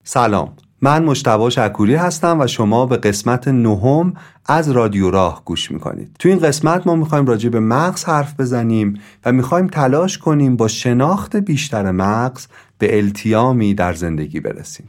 سلام، من مجتبی شکوری هستم و شما به قسمت 9 از رادیو راه گوش میکنید. تو این قسمت ما میخوایم راجع به مغز حرف بزنیم و میخوایم تلاش کنیم با شناخت بیشتر مغز به التیامی در زندگی برسیم.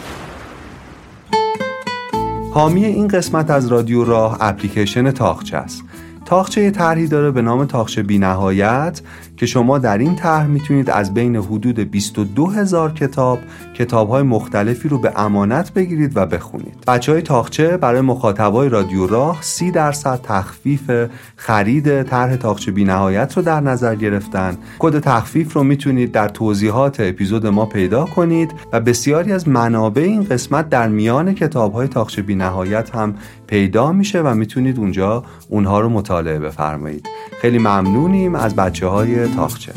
حامی این قسمت از رادیو راه اپلیکیشن تاقچه است. تاقچه یه طرحی داره به نام تاقچه بی‌نهایت که شما در این طرح میتونید از بین حدود 22,000 کتاب‌های مختلفی رو به امانت بگیرید و بخونید. بچه‌های تاقچه برای مخاطبای رادیو راه 30% تخفیف خرید طرح تاقچه بی‌نهایت رو در نظر گرفتن. کد تخفیف رو میتونید در توضیحات اپیزود ما پیدا کنید و بسیاری از منابع این قسمت در میان کتاب‌های تاقچه بی‌نهایت هم پیدا میشه و میتونید اونجا اونها رو مطالعه بفرمایید. خیلی ممنونیم از بچه‌های تاقچه.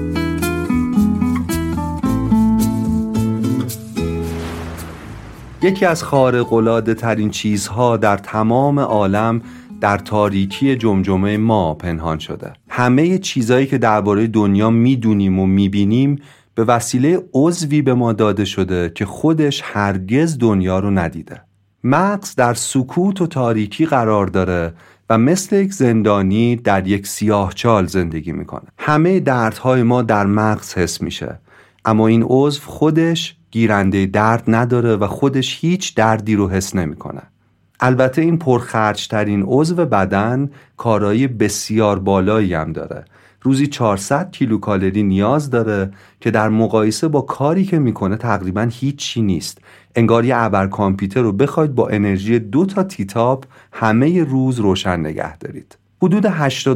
یکی از خارق‌العاده ترین چیزها در تمام عالم در تاریکی جمجمه ما پنهان شده. همه چیزایی که درباره دنیا میدونیم و میبینیم به وسیله عضوی به ما داده شده که خودش هرگز دنیا رو ندیده. مغز در سکوت و تاریکی قرار داره و مثل یک زندانی در یک سیاهچال زندگی میکنه. همه دردهای ما در مغز حس میشه، اما این عضو خودش گیرنده درد نداره و خودش هیچ دردی رو حس نمیکنه. البته این پرخرج‌ترین عضو بدن کارایی بسیار بالایی هم داره. روزی 400 کیلوکالری نیاز داره که در مقایسه با کاری که میکنه تقریباً هیچی نیست. انگار یه ابر کامپیوتر رو بخواید با انرژی 2 تیتاب همه روز روشن نگه دارید. حدود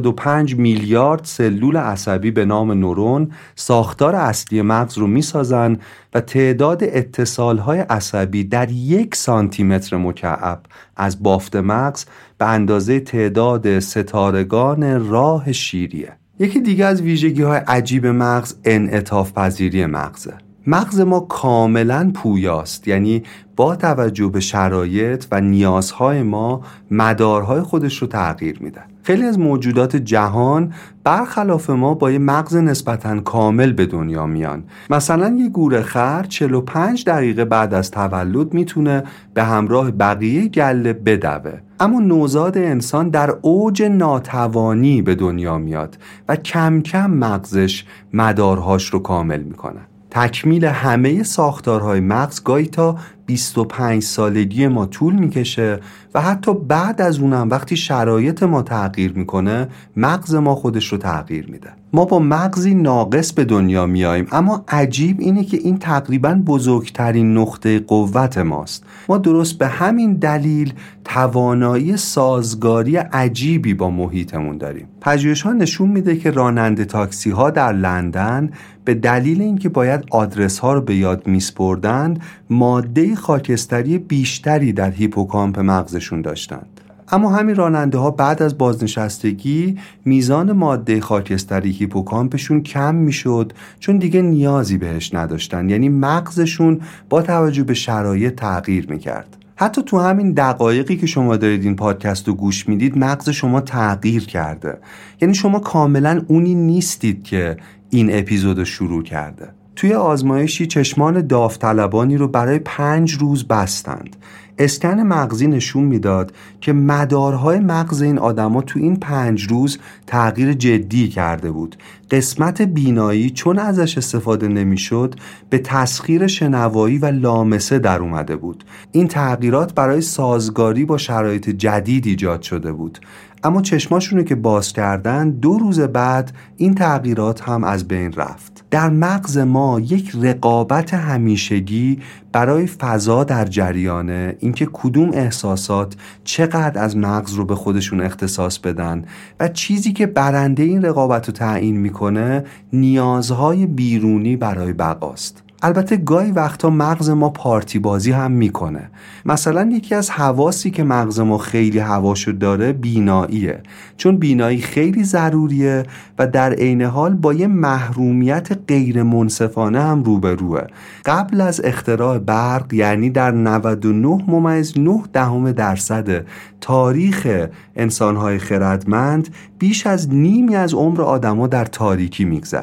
85 میلیارد سلول عصبی به نام نورون ساختار اصلی مغز رو میسازن و تعداد اتصالهای عصبی در 1 سانتیمتر مکعب از بافت مغز به اندازه تعداد ستارگان راه شیریه. یکی دیگه از ویژگی‌های عجیب مغز انعطاف پذیری مغزه. مغز ما کاملاً پویاست، یعنی با توجه به شرایط و نیازهای ما مدارهای خودش رو تغییر میده. خیلی از موجودات جهان برخلاف ما با یه مغز نسبتاً کامل به دنیا میان. مثلا یه گورخر 45 دقیقه بعد از تولد میتونه به همراه بقیه گله بدوه. اما نوزاد انسان در اوج ناتوانی به دنیا میاد و کم کم مغزش مدارهاش رو کامل میکنه. تکمیل همه ساختارهای مغز گاهی تا 25 سالگی ما طول میکشه و حتی بعد از اونم وقتی شرایط ما تغییر میکنه مغز ما خودش رو تغییر میده. ما با مغزی ناقص به دنیا میاییم، اما عجیب اینه که این تقریباً بزرگترین نقطه قوت ماست. ما درست به همین دلیل توانایی سازگاری عجیبی با محیطمون داریم. پژوهش‌ها نشون میده که راننده تاکسی ها در لندن به دلیل اینکه باید آدرس ها رو به یاد میسپردن ماده خاکستری بیشتری در هیپوکامپ مغزشون داشتند. اما همین راننده ها بعد از بازنشستگی میزان ماده خاکستری هیپوکامپشون کم میشد، چون دیگه نیازی بهش نداشتن. یعنی مغزشون با توجه به شرایط تغییر میکرد. حتی تو همین دقایقی که شما دارید این پادکست رو گوش میدید مغز شما تغییر کرده. یعنی شما کاملا اونی نیستید که این اپیزود شروع کرده. توی آزمایشی چشمان داوطلبانی رو برای 5 روز بستند. اسکن مغزی نشون میداد که مدارهای مغز این آدما تو این 5 روز تغییر جدی کرده بود. قسمت بینایی چون ازش استفاده نمیشد به تسخیر شنوایی و لامسه در اومده بود. این تغییرات برای سازگاری با شرایط جدید ایجاد شده بود. اما چشماشونو که باز کردن 2 روز بعد این تغییرات هم از بین رفت. در مغز ما یک رقابت همیشگی برای فضا در جریانه، اینکه کدوم احساسات چقدر از مغز رو به خودشون اختصاص بدن و چیزی که برنده این رقابت رو تعیین میکنه نیازهای بیرونی برای بقاست. البته گاهی وقتا مغز ما پارتی بازی هم میکنه. مثلا یکی از حواسی که مغز ما خیلی حواشو داره بیناییه، چون بینایی خیلی ضروریه و در عین حال با یه محرومیت غیر منصفانه هم روبروه. قبل از اختراع برق، یعنی در 99.9% تاریخ انسانهای خردمند، بیش از نیمی از عمر آدما در تاریکی میگذشت.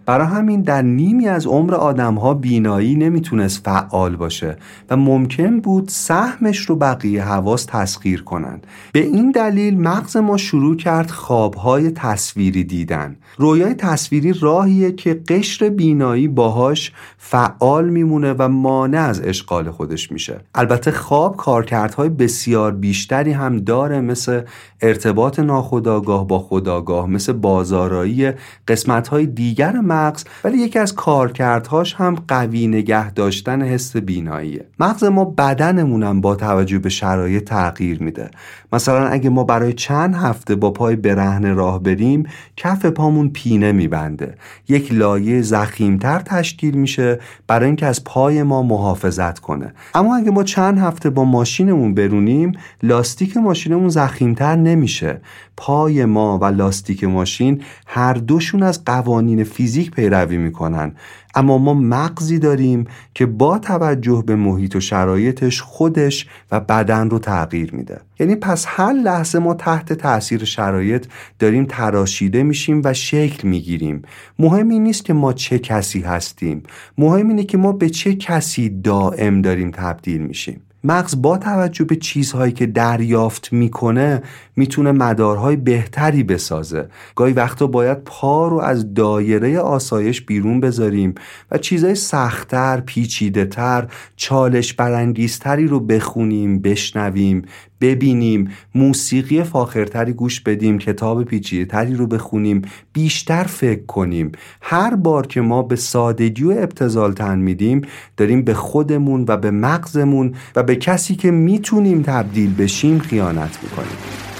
برای همین در نیمی از عمر آدم‌ها بینایی نمیتونست فعال باشه و ممکن بود سهمش رو بقیه حواس تسخیر کنند. به این دلیل مغز ما شروع کرد خواب‌های تصویری دیدن. رویای تصویری راهیه که قشر بینایی باهاش فعال میمونه و مانع از اشغال خودش میشه. البته خواب کارکردهای بسیار بیشتری هم داره، مثل ارتباط ناخودآگاه با خودآگاه، مثل بازآرایی قسمت‌های دیگر مغز، ولی یکی از کارکردهاش هم قوی نگه داشتن حس بیناییه. مغز ما بدنمونم با توجه به شرایط تغییر میده. مثلا اگه ما برای چند هفته با پای برهنه راه بریم، کف پامون پینه میبنده، یک لایه ضخیم‌تر تشکیل میشه برای اینکه از پای ما محافظت کنه. اما اگه ما چند هفته با ماشینمون برونیم، لاستیک ماشینمون ضخیم‌تر نمیشه. پای ما و لاستیک ماشین هر دوشون از قوانین فیزیک پیروی میکنن، اما ما مغزی داریم که با توجه به محیط و شرایطش خودش و بدن رو تغییر میده. یعنی پس هر لحظه ما تحت تأثیر شرایط داریم تراشیده میشیم و شکل میگیریم. مهم این نیست که ما چه کسی هستیم، مهم اینه که ما به چه کسی دائم داریم تبدیل میشیم. مغز با توجه به چیزهایی که دریافت میکنه میتونه مدارهای بهتری بسازه. گاهی وقتا باید پا رو از دایره آسایش بیرون بذاریم و چیزهای سخت‌تر، پیچیده‌تر، چالش برانگیزتری رو بخونیم، بشنویم، ببینیم، موسیقی فاخرتری گوش بدیم، کتاب پیچیده‌تری رو بخونیم، بیشتر فکر کنیم. هر بار که ما به سادگی و ابتذال تن میدیم، داریم به خودمون و به مغزمون و به کسی که میتونیم تبدیل بشیم خیانت میکنیم.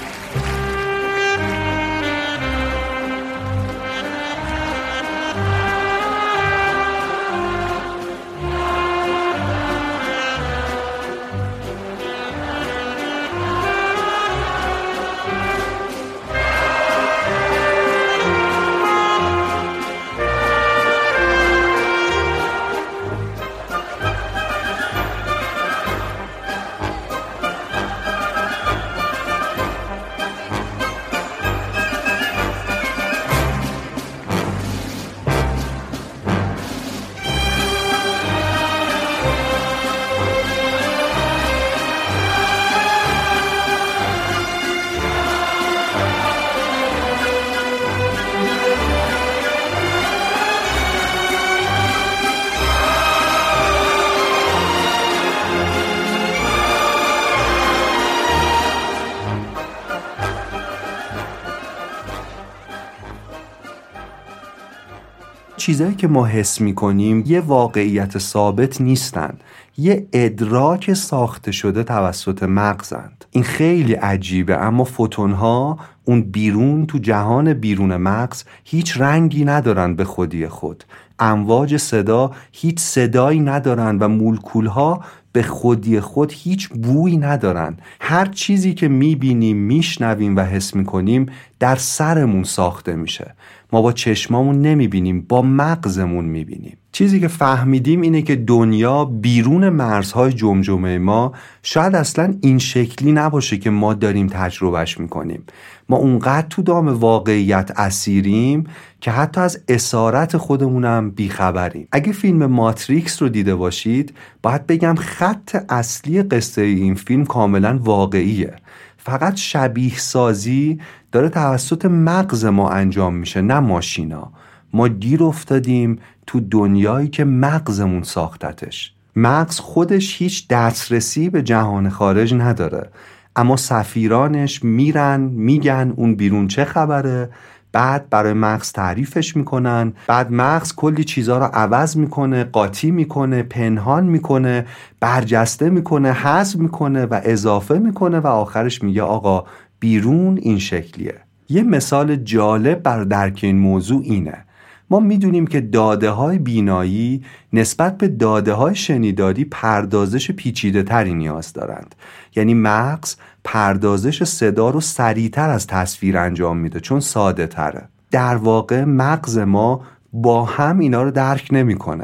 چیزایی که ما حس می‌کنیم یه واقعیت ثابت نیستن، یه ادراک ساخته شده توسط مغزند. این خیلی عجیبه، اما فوتون‌ها اون بیرون تو جهان بیرون مغز هیچ رنگی ندارن به خودی خود. امواج صدا هیچ صدایی ندارن و مولکول‌ها به خودی خود هیچ بویی ندارن. هر چیزی که میبینیم، میشنویم و حس میکنیم در سرمون ساخته میشه. ما با چشمامون نمیبینیم، با مغزمون میبینیم. چیزی که فهمیدیم اینه که دنیا بیرون مرزهای جمجمه ما شاید اصلا این شکلی نباشه که ما داریم تجربهش میکنیم. ما اونقدر تو دام واقعیت اسیریم که حتی از اسارت خودمونم بیخبریم. اگه فیلم ماتریکس رو دیده باشید، باید بگم خط اصلی قصه این فیلم کاملا واقعیه. فقط شبیه سازی داره توسط مغز ما انجام میشه، نه ماشینا. ما گیر افتادیم تو دنیایی که مغزمون ساختتش. مغز خودش هیچ دسترسی به جهان خارج نداره، اما سفیرانش میرن میگن اون بیرون چه خبره، بعد برای مغز تعریفش میکنن، بعد مغز کلی چیزا رو عوض میکنه، قاطی میکنه، پنهان میکنه، برجسته میکنه، حذف میکنه و اضافه میکنه و آخرش میگه آقا بیرون این شکلیه. یه مثال جالب بر درک این موضوع اینه. ما میدونیم که داده‌های بینایی نسبت به داده‌های شنیداری پردازش پیچیده تری نیاز دارند. یعنی مغز پردازش صدا رو سریعتر از تصویر انجام میده چون ساده تره. در واقع مغز ما با هم اینا رو درک نمی‌کنه.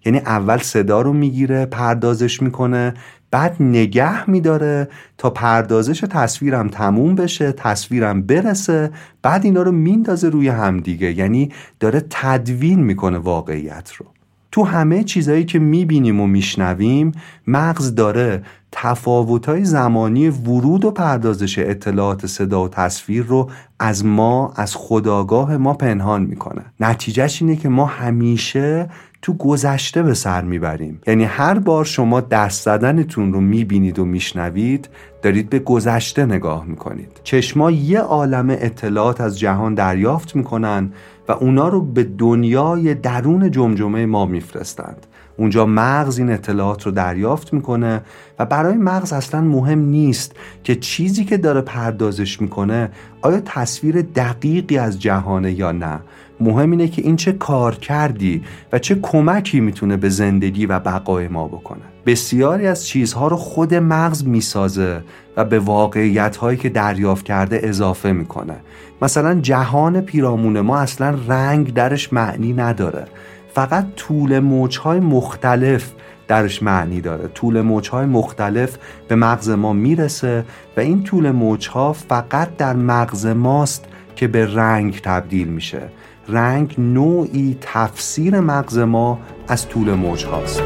یعنی اول صدا رو میگیره، پردازش میکنه، بعد نگه میداره تا پردازش تصویرم تموم بشه، تصویرم برسه، بعد اینا رو میندازه روی همدیگه. یعنی داره تدوین میکنه واقعیت رو. تو همه چیزایی که میبینیم و میشنویم مغز داره تفاوت‌های زمانی ورود و پردازش اطلاعات صدا و تصویر رو از ما، از خودآگاه ما پنهان میکنه. نتیجهش اینه که ما همیشه تو گذشته به سر میبریم. یعنی هر بار شما دست زدنتون رو میبینید و میشنوید دارید به گذشته نگاه میکنید. چشما یه عالمه اطلاعات از جهان دریافت میکنن و اونا رو به دنیای درون جمجمه ما میفرستند. اونجا مغز این اطلاعات رو دریافت میکنه و برای مغز اصلا مهم نیست که چیزی که داره پردازش میکنه آیا تصویر دقیقی از جهانه یا نه. مهم اینه که این چه کار کردی و چه کمکی میتونه به زندگی و بقای ما بکنه. بسیاری از چیزها رو خود مغز میسازه و به واقعیت‌هایی که دریافت کرده اضافه میکنه. مثلا جهان پیرامون ما اصلا رنگ درش معنی نداره، فقط طول موج‌های مختلف درش معنی داره. طول موج‌های مختلف به مغز ما میرسه و این طول موج‌ها فقط در مغز ماست که به رنگ تبدیل میشه. رنگ نوعی تفسیر مغز ما از طول موج‌هاست.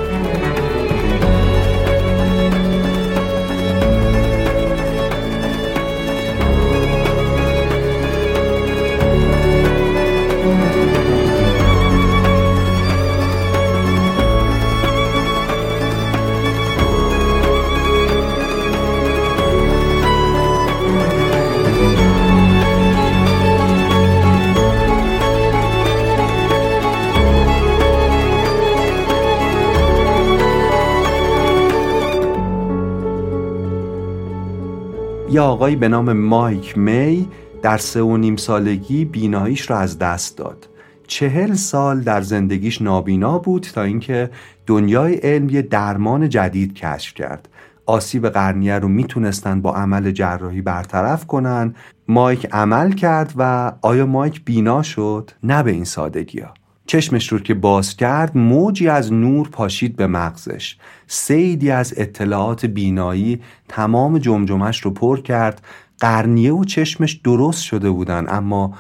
یه آقایی به نام مایک می در 3.5 سالگی بیناییش رو از دست داد. 40 سال در زندگیش نابینا بود تا اینکه دنیای علم یه درمان جدید کشف کرد. آسیب قرنیه رو میتونستن با عمل جراحی برطرف کنن. مایک عمل کرد و آیا مایک بینا شد؟ نه به این سادگی ها. چشمش رو که باز کرد موجی از نور پاشید به مغزش. سیدی از اطلاعات بینایی تمام جمجمش رو پر کرد. قرنیه و چشمش درست شده بودن اما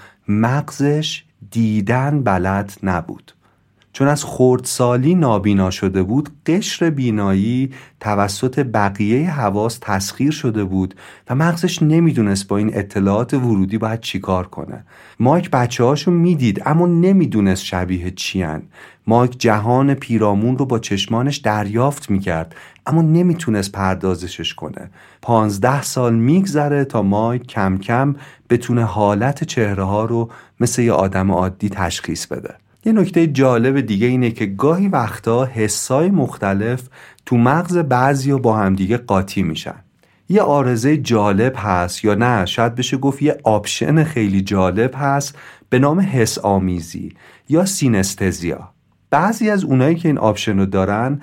مغزش دیدن بلد نبود. چون از خردسالی نابینا شده بود قشر بینایی توسط بقیه حواس تسخیر شده بود و مغزش نمیدونست با این اطلاعات ورودی باید چیکار کنه. مایک بچه‌هاشو میدید اما نمیدونست شبیه چیان. مایک جهان پیرامون رو با چشمانش دریافت میکرد اما نمیتونست پردازشش کنه. 15 سال میگذره تا مایک کم کم بتونه حالت چهره ها رو مثل یه آدم عادی تشخیص بده. یه نکته جالب دیگه اینه که گاهی وقتا حسای مختلف تو مغز بعضیا با همدیگه قاطی میشن. یه عارضه جالب هست یا نه شاید بشه گفت یه آپشن خیلی جالب هست به نام حس آمیزی یا سینستزیا. بعضی از اونایی که این آپشن رو دارن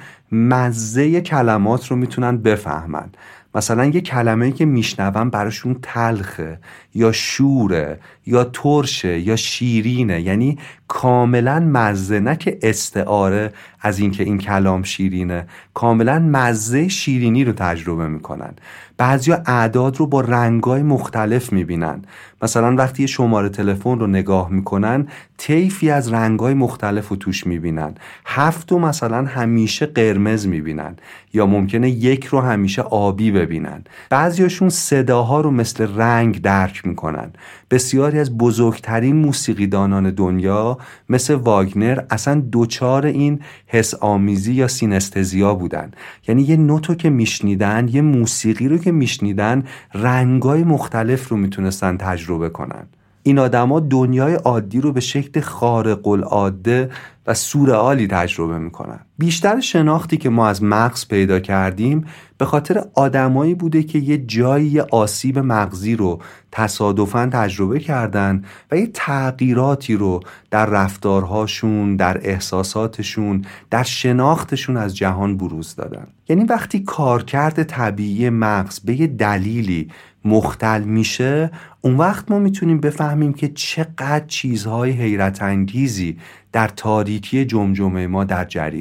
مزه کلمات رو میتونن بفهمن. مثلا یه کلمه‌ای که میشنون براشون تلخه یا شوره یا ترشه یا شیرینه، یعنی کاملا مزه، نه که استعاره از این که این کلام شیرینه، کاملا مزه شیرینی رو تجربه میکنن. بعضیا اعداد رو با رنگای مختلف میبینن. مثلا وقتی یه شماره تلفن رو نگاه میکنن طیفی از رنگای مختلف رو توش میبینن. 7 رو مثلا همیشه قرمز میبینن یا ممکنه 1 رو همیشه آبی ببینن. بعضیاشون صداها رو مثل رنگ درک میکنن. بسیاری از بزرگترین موسیقیدانان دنیا مثل واگنر اصلا دوچار این حس آمیزی یا سینستزیا بودن. یعنی یه نوتو که میشنیدن، یه موسیقی رو که میشنیدن، رنگای مختلف رو میتونستن تجربه کنن. این آدما دنیای عادی رو به شکل خارق العاده و سورئالی تجربه میکنن. بیشتر شناختی که ما از مغز پیدا کردیم به خاطر آدمایی بوده که یه جایی آسیب مغزی رو تصادفاً تجربه کردن و یه تغییراتی رو در رفتارهاشون، در احساساتشون، در شناختشون از جهان بروز دادن. یعنی وقتی کارکرد طبیعی مغز به یه دلیلی مختل میشه، اون وقت ما میتونیم بفهمیم که چقدر چیزهای حیرت انگیزی در تاریکی جمجمه ما در جریانه.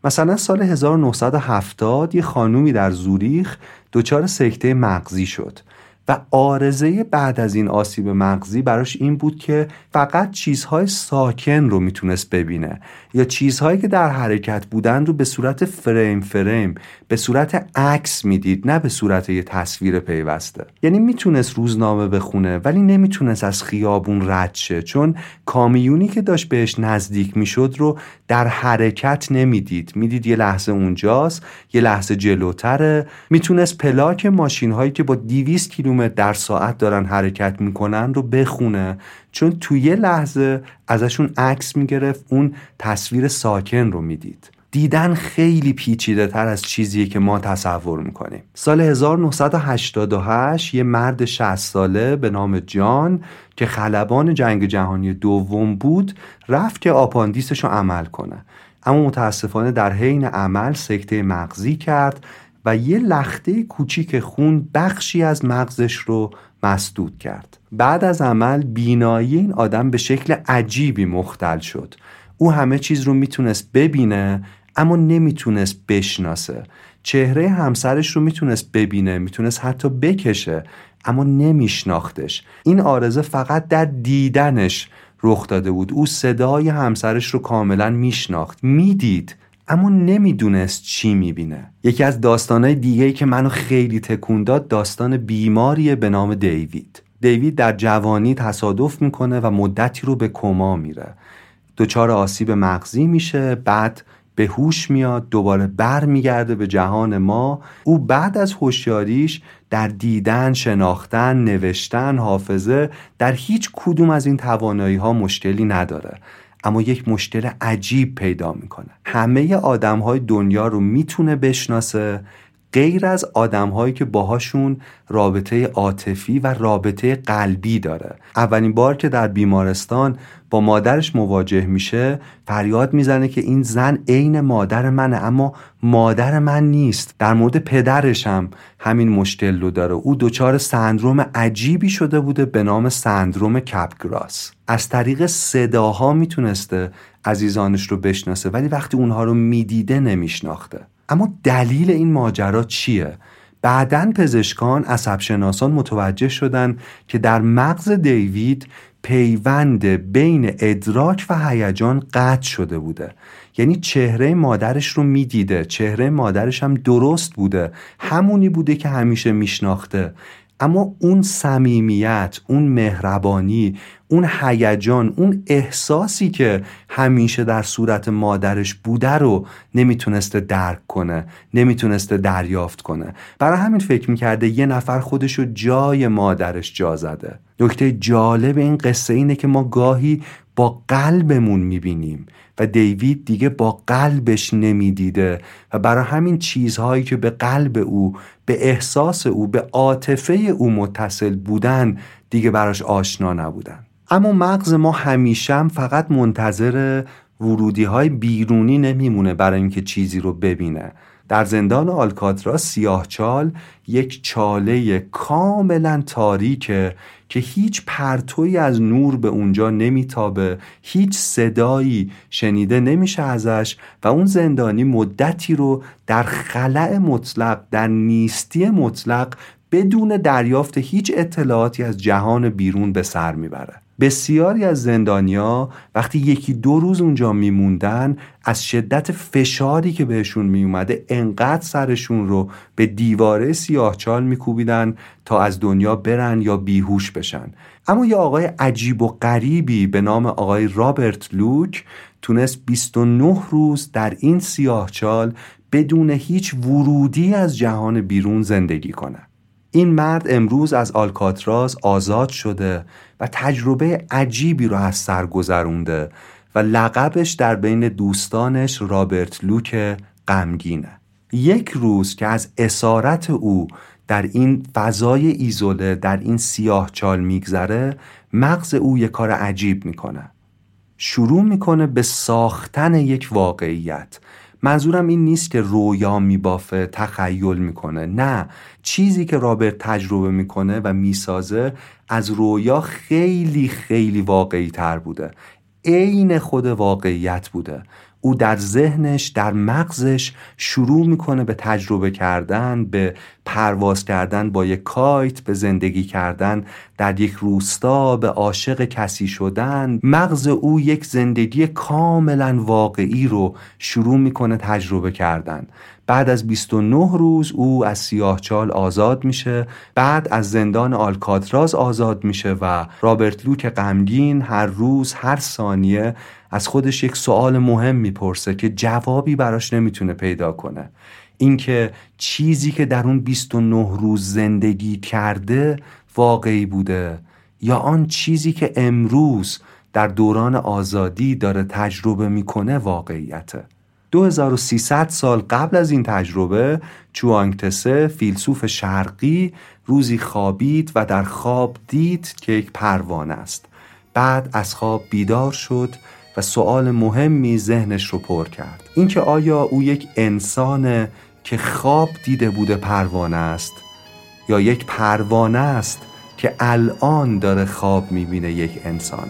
مثلا سال 1970 یه خانومی در زوریخ دچار سکته مغزی شد و عارضه بعد از این آسیب مغزی براش این بود که فقط چیزهای ساکن رو میتونست ببینه یا چیزهایی که در حرکت بودن رو به صورت فریم به صورت عکس میدید، نه به صورت یه تصویر پیوسته. یعنی میتونست روزنامه بخونه ولی نمیتونست از خیابون رد شه، چون کامیونی که داشت بهش نزدیک میشد رو در حرکت میدید یه لحظه اونجاست، یه لحظه جلوتره. میتونست پلاک ماشین‌هایی که با 200 کیلومتر در ساعت دارن حرکت میکنن رو بخونه، چون توی یه لحظه ازشون عکس میگرفت، اون تصویر ساکن رو میدید. دیدن خیلی پیچیده تر از چیزیه که ما تصور میکنیم. سال 1988 یه مرد 60 ساله به نام جان که خلبان جنگ جهانی دوم بود رفت که آپاندیسش رو عمل کنه، اما متاسفانه در حین عمل سکته مغزی کرد و یه لخته کوچیک خون بخشی از مغزش رو مسدود کرد. بعد از عمل بینایی این آدم به شکل عجیبی مختل شد. او همه چیز رو میتونست ببینه اما نمیتونست بشناسه. چهره همسرش رو میتونست ببینه، میتونست حتی بکشه، اما نمیشناختش. این عارضه فقط در دیدنش رخ داده بود. او صدای همسرش رو کاملا میشناخت، میدید اما نمیدونست چی میبینه. یکی از داستانهای دیگه‌ای که منو خیلی تکون داد داستان بیماریه به نام دیوید در جوانی تصادف میکنه و مدتی رو به کما میره. دچار آسیب مغزی میشه، بعد به هوش میاد، دوباره بر میگرده به جهان ما. او بعد از هوشیاریش در دیدن، شناختن، نوشتن، حافظه، در هیچ کدوم از این توانایی ها مشکلی نداره، اما یک مشکل عجیب پیدا میکنه. همه آدم‌های دنیا رو میتونه بشناسه غیر از آدم‌هایی که باهاشون رابطه عاطفی و رابطه قلبی داره. اولین بار که در بیمارستان با مادرش مواجه میشه فریاد میزنه که این زن عین مادر منه اما مادر من نیست. در مورد پدرش هم همین مشکل رو داره. او دچار سندروم عجیبی شده بوده به نام سندروم کپگراس. از طریق صداها میتونسته عزیزانش رو بشناسه ولی وقتی اونها رو میدیده نمیشناخته. اما دلیل این ماجرا چیه؟ بعداً پزشکان، عصبشناسان متوجه شدن که در مغز دیوید پیوند بین ادراک و هیجان قطع شده بوده. یعنی چهره مادرش رو میدیده، چهره مادرش هم درست بوده، همونی بوده که همیشه میشناخته، اما اون صمیمیت، اون مهربانی، اون هیجان، اون احساسی که همیشه در صورت مادرش بوده رو نمیتونسته درک کنه، نمیتونسته دریافت کنه. برای همین فکر میکرده یه نفر خودشو جای مادرش جا زده. نکته جالب این قصه اینه که ما گاهی با قلبمون میبینیم و دیوید دیگه با قلبش نمیدیده و برای همین چیزهایی که به قلب او، به احساس او، به عاطفه او متصل بودن دیگه براش آشنا نبودن. اما مغز ما همیشه هم فقط منتظر ورودی‌های بیرونی نمیمونه برای اینکه چیزی رو ببینه. در زندان آلکاتراز سیاهچال یک چاله کاملا تاریکه که هیچ پرتویی از نور به اونجا نمیتابه، هیچ صدایی شنیده نمیشه ازش و اون زندانی مدتی رو در خلأ مطلق، در نیستی مطلق، بدون دریافت هیچ اطلاعاتی از جهان بیرون به سر میبره. بسیاری از زندانیا وقتی 1-2 روز اونجا میموندن از شدت فشاری که بهشون میومده انقدر سرشون رو به دیواره سیاهچال میکوبیدن تا از دنیا برن یا بیهوش بشن. اما یه آقای عجیب و غریبی به نام آقای رابرت لوک تونست 29 روز در این سیاهچال بدون هیچ ورودی از جهان بیرون زندگی کنه. این مرد امروز از آلکاتراز آزاد شده و تجربه عجیبی رو از سر گذرونده و لقبش در بین دوستانش رابرت لوک غمگینه. یک روز که از اسارت او در این فضای ایزوله، در این سیاهچال میگذره، مغز او یک کار عجیب میکنه. شروع میکنه به ساختن یک واقعیت. منظورم این نیست که رویا میبافه، تخیل میکنه. نه، چیزی که رابرت تجربه میکنه و میسازه از رویا خیلی خیلی واقعی تر بوده. عین خود واقعیت بوده. او در ذهنش، در مغزش شروع میکنه به تجربه کردن، به پرواز کردن با یک کایت، به زندگی کردن در یک روستا، به عاشق کسی شدن. مغز او یک زندگی کاملا واقعی رو شروع میکنه تجربه کردن. بعد از 29 روز او از سیاهچال آزاد میشه، بعد از زندان آلکاتراز آزاد میشه و رابرت لوک غمگین هر روز، هر ثانیه از خودش یک سوال مهم میپرسه که جوابی براش نمیتونه پیدا کنه. اینکه چیزی که در اون 29 روز زندگی کرده واقعی بوده یا آن چیزی که امروز در دوران آزادی داره تجربه میکنه واقعیته. 2300 سال قبل از این تجربه، چوانگ تسه، فیلسوف شرقی، روزی خوابید و در خواب دید که یک پروانه است. بعد از خواب بیدار شد و سوال مهمی ذهنش رو پر کرد. اینکه آیا او یک انسانه که خواب دیده بوده پروانه است یا یک پروانه است که الان داره خواب میبینه یک انسانه.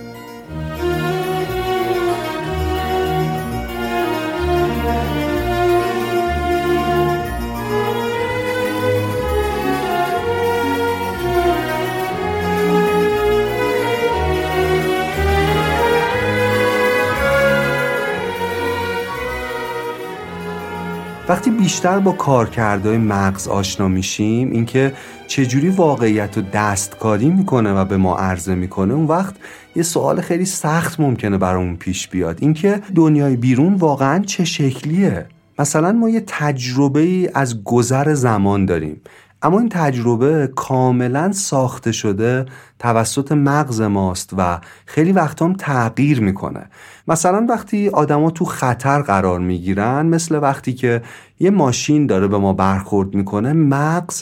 وقتی بیشتر با کارکردهای مغز آشنا میشیم، اینکه چجوری واقعیت رو دستکاری میکنه و به ما عرضه میکنه، اون وقت یه سوال خیلی سخت ممکنه برامون پیش بیاد. اینکه دنیای بیرون واقعا چه شکلیه؟ مثلا ما یه تجربه از گذر زمان داریم، اما این تجربه کاملا ساخته شده توسط مغز ماست و خیلی وقتا هم تغییر میکنه. مثلا وقتی آدما تو خطر قرار میگیرن، مثل وقتی که یه ماشین داره به ما برخورد میکنه، مغز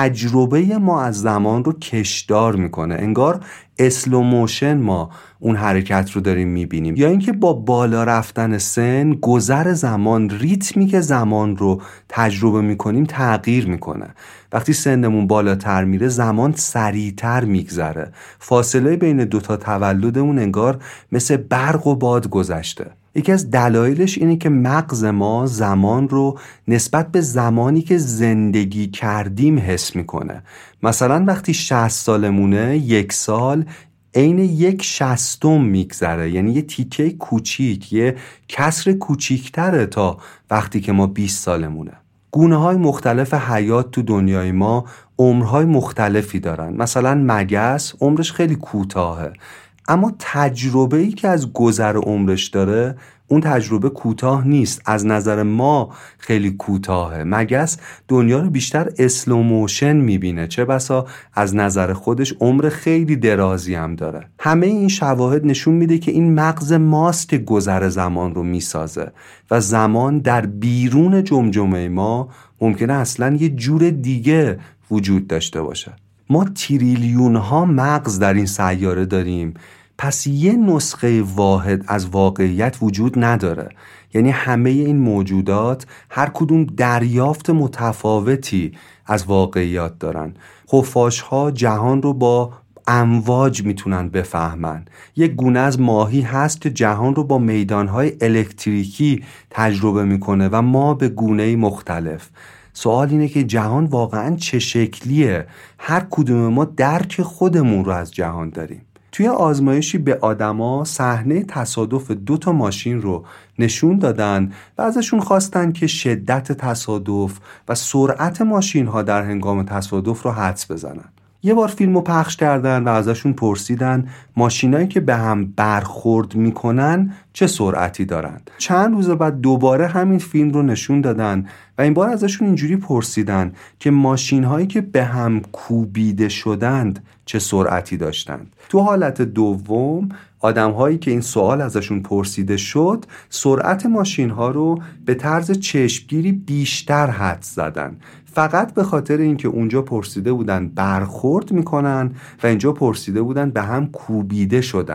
تجربه ما از زمان رو کشدار میکنه، انگار اسلو موشن ما اون حرکت رو داریم میبینیم. یا اینکه با بالا رفتن سن، گذر زمان، ریتمی که زمان رو تجربه میکنیم تغییر میکنه. وقتی سنمون بالاتر میره، زمان سریعتر میگذره، فاصله بین دوتا تولدمون انگار مثل برق و باد گذشته. یکی از دلایلش اینه که مغز ما زمان رو نسبت به زمانی که زندگی کردیم حس میکنه. مثلا وقتی 60 سالمونه، 1 سال عین 1/60 میگذره، یعنی یه تیکه کوچیک، یه کسر کوچیکتره تا وقتی که ما 20 سالمونه. گونه‌های مختلف حیات تو دنیای ما عمرهای مختلفی دارن. مثلا مگس عمرش خیلی کوتاهه، اما تجربه‌ای که از گذر عمرش داره، اون تجربه کوتاه نیست، از نظر ما خیلی کوتاهه. مگس دنیا رو بیشتر اسلو موشن میبینه، چه بسا از نظر خودش عمر خیلی درازی هم داره. همه این شواهد نشون میده که این مغز ماست که گذر زمان رو میسازه و زمان در بیرون جمجمه ما ممکنه اصلا یه جور دیگه وجود داشته باشه. ما تریلیون ها مغز در این سیاره داریم، پس یه نسخه واحد از واقعیت وجود نداره. یعنی همه این موجودات هر کدوم دریافت متفاوتی از واقعیات دارن. خفاش ها جهان رو با امواج میتونن بفهمن. یک گونه از ماهی هست که جهان رو با میدانهای الکتریکی تجربه میکنه و ما به گونه‌ای مختلف. سوال اینه که جهان واقعا چه شکلیه؟ هر کدوم ما درک خودمون رو از جهان داریم. توی آزمایشی به آدما صحنه تصادف 2 ماشین رو نشون دادن و ازشون خواستن که شدت تصادف و سرعت ماشین ها در هنگام تصادف رو حدس بزنن. یه بار فیلمو پخش کردن و ازشون پرسیدن ماشینایی که به هم برخورد میکنن چه سرعتی دارن. چند روز بعد دوباره همین فیلم رو نشون دادن و این بار ازشون اینجوری پرسیدن که ماشینهایی که به هم کوبیده شدند چه سرعتی داشتند. تو حالت دوم، آدم‌هایی که این سوال ازشون پرسیده شد سرعت ماشین‌ها رو به طرز چشمگیری بیشتر حدس زدن، فقط به خاطر اینکه اونجا پرسیده بودن برخورد میکنن و اینجا پرسیده بودن به هم کوبیده شدن.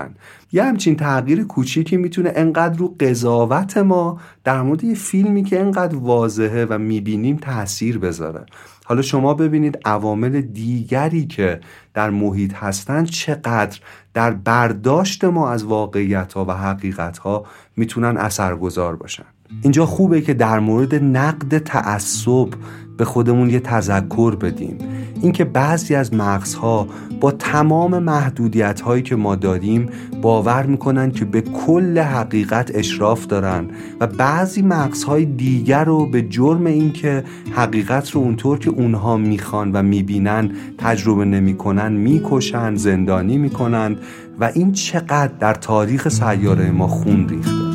یه همچین تغییر کوچیکی میتونه انقدر رو قضاوت ما در مورد یه فیلمی که انقدر واضحه و میبینیم تأثیر بذاره. حالا شما ببینید عوامل دیگری که در محیط هستن چقدر در برداشت ما از واقعیت‌ها و حقیقت‌ها میتونن اثرگذار باشن. اینجا خوبه که در مورد نقد تعصب به خودمون یه تذکر بدیم. اینکه بعضی از مغزها با تمام محدودیت‌هایی که ما داریم باور میکنن که به کل حقیقت اشراف دارن و بعضی مغزهای دیگر رو به جرم اینکه حقیقت رو اونطور که اونها میخوان و میبینن تجربه نمیکنن میکشن، زندانی میکنن و این چقدر در تاریخ سیاره ما خون ریخته.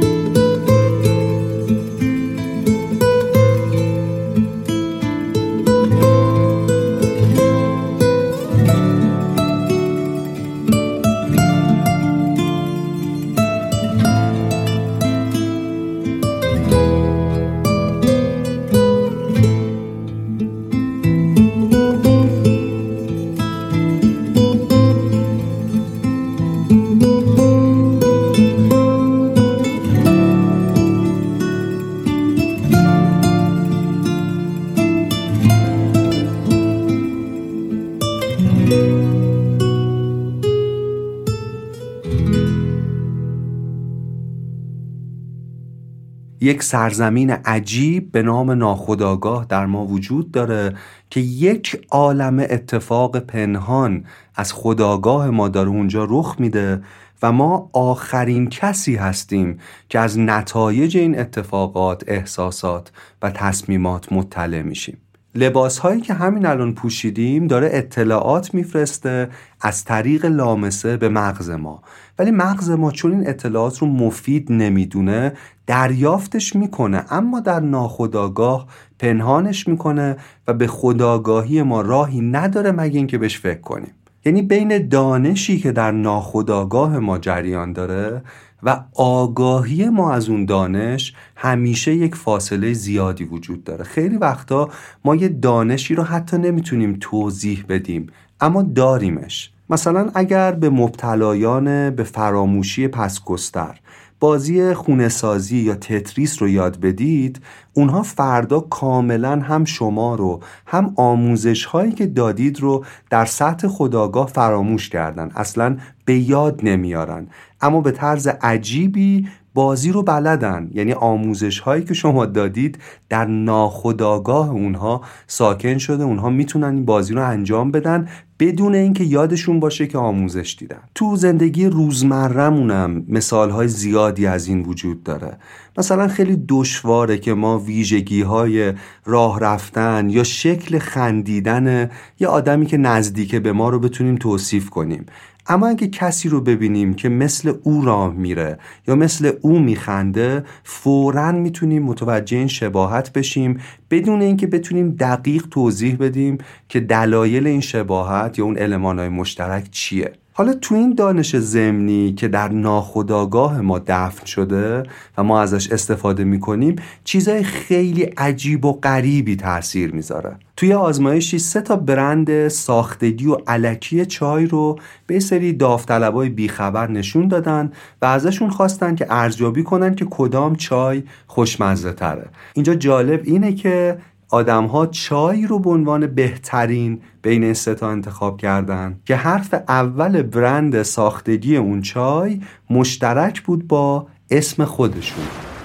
یک سرزمین عجیب به نام ناخودآگاه در ما وجود داره که یک عالم اتفاق پنهان از خودآگاه ما داره اونجا رخ میده و ما آخرین کسی هستیم که از نتایج این اتفاقات، احساسات و تصمیمات مطلع میشیم. لباس هایی که همین الان پوشیدیم داره اطلاعات میفرسته از طریق لامسه به مغز ما، ولی مغز ما چون این اطلاعات رو مفید نمیدونه دریافتش میکنه، اما در ناخودآگاه پنهانش میکنه و به خودآگاهی ما راهی نداره مگه اینکه بهش فکر کنیم. یعنی بین دانشی که در ناخودآگاه ما جریان داره و آگاهی ما از اون دانش همیشه یک فاصله زیادی وجود داره. خیلی وقتا ما یه دانشی رو حتی نمیتونیم توضیح بدیم اما داریمش. مثلا اگر به مبتلایان به فراموشی پس‌گستر بازی خونه‌سازی یا تتریس رو یاد بدید، اونها فردا کاملا هم شما رو هم آموزش هایی که دادید رو در سطح خودآگاه فراموش کردن، اصلا به یاد نمیارن، اما به طرز عجیبی بازی رو بلدن. یعنی آموزش هایی که شما دادید در ناخودآگاه اونها ساکن شده، اونها میتونن این بازی رو انجام بدن بدون اینکه یادشون باشه که آموزش دیدن. تو زندگی روزمره‌مونم مثال های زیادی از این وجود داره. مثلا خیلی دشواره که ما ویژگی های راه رفتن یا شکل خندیدن یه آدمی که نزدیک به ما رو بتونیم توصیف کنیم، اما اگه کسی رو ببینیم که مثل او راه میره یا مثل او میخنده، فوراً میتونیم متوجه این شباهت بشیم بدون اینکه بتونیم دقیق توضیح بدیم که دلایل این شباهت یا اون المان‌های مشترک چیه. حالا تو این دانش ضمنی که در ناخودآگاه ما دفن شده و ما ازش استفاده میکنیم، چیزای خیلی عجیب و غریبی تاثیر میذاره. توی آزمایشی 3 برند ساختگی و الکی چای رو به سری داوطلبای بیخبر نشون دادن و ازشون خواستن که ارزیابی کنن که کدام چای خوشمزه تره. اینجا جالب اینه که آدم‌ها چای رو به عنوان بهترین بین این 3 انتخاب کردن که حرف اول برند ساختگی اون چای مشترک بود با اسم خودشون.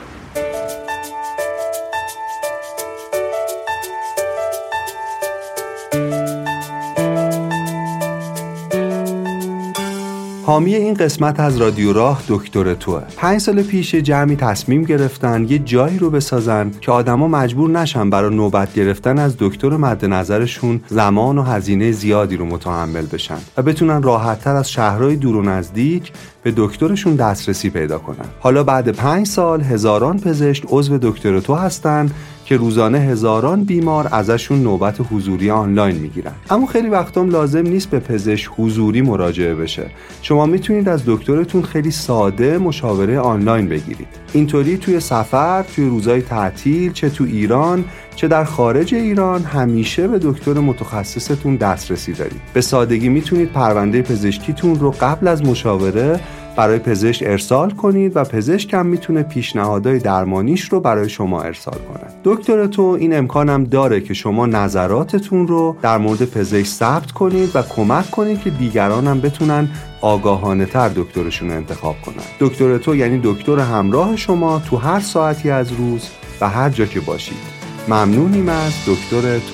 حامی این قسمت از رادیو راه دکتر توه. 5 سال پیش جمعی تصمیم گرفتن یه جایی رو بسازن که آدما مجبور نشن برای نوبت گرفتن از دکتر مد نظرشون زمان و هزینه زیادی رو متحمل بشن و بتونن راحت‌تر از شهرهای دور و نزدیک به دکترشون دسترسی پیدا کنن. حالا بعد 5 سال هزاران پزشک عضو دکتر تو هستن که روزانه هزاران بیمار ازشون نوبت حضوری آنلاین میگیرن. اما خیلی وقتا لازم نیست به پزشک حضوری مراجعه بشه. شما میتونید از دکترتون خیلی ساده مشاوره آنلاین بگیرید. اینطوری توی سفر، توی روزهای تعطیل، چه تو ایران چه در خارج ایران، همیشه به دکتر متخصصتون دسترسی دارید. به سادگی میتونید پرونده پزشکیتون رو قبل از مشاوره برای پزشک ارسال کنید و پزشک هم میتونه پیشنهادهای درمانیش رو برای شما ارسال کنه. دکترتو این امکانم داره که شما نظراتتون رو در مورد پزشک ثبت کنید و کمک کنید که دیگران هم بتونن آگاهانه تر دکترشون رو انتخاب کنن. دکترتو یعنی دکتر همراه شما تو هر ساعتی از روز و هر جا که باشید. ممنونیم از دکتر تو.